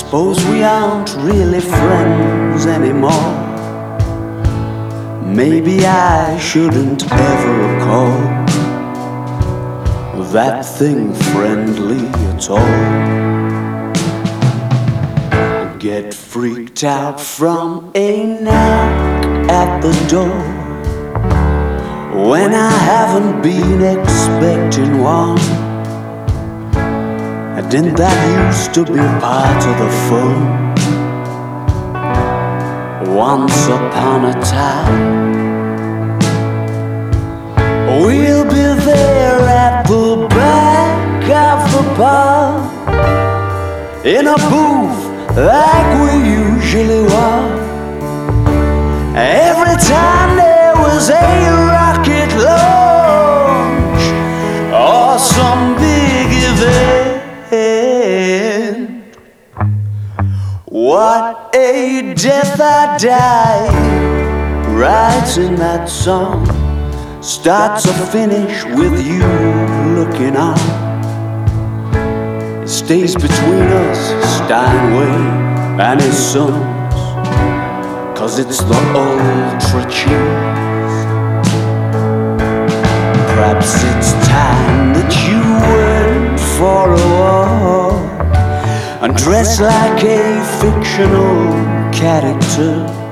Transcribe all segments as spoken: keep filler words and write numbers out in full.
suppose we aren't really friends anymore. Maybe I shouldn't ever call that thing friendly at all. Get freaked out from a knock at the door when I haven't been expecting one. Didn't that used to be part of the fun? Once upon a time, we'll be there at the back of the bar, in a booth like we usually were. Every time there was a rocket launch or some big event, what a death I died, writing that song, start to finish with you looking on. It stays between us, Steinway and his sons, 'cause it's the ultra cheese. Perhaps it's time that you went for a walk and dress like a fictional character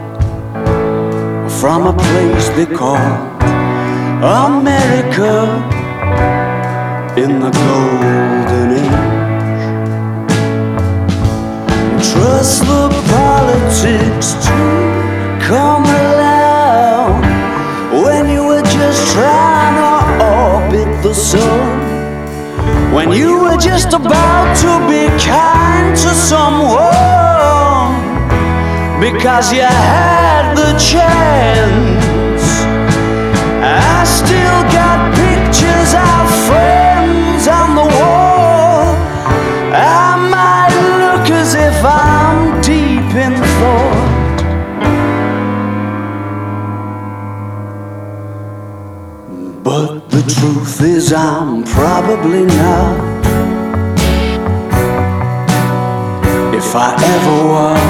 from a place they call America in the golden age. Trust the politics to come along when you were just trying to orbit the sun, when you were just about to be kind to someone because you had the chance. I still got pictures of friends on the wall. I might look as if I'm deep in thought, but the truth is I'm probably not, if I ever was.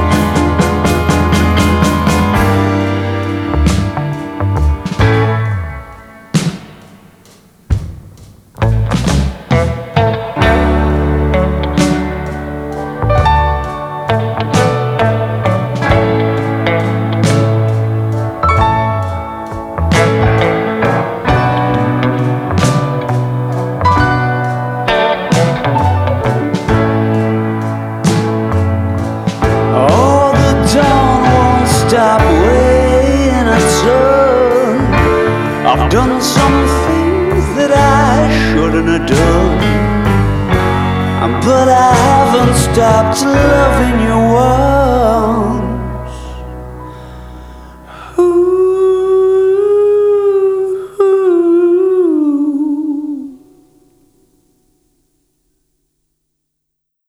Stop weighing a ton. I've done some things that I shouldn't have done, but I haven't stopped loving you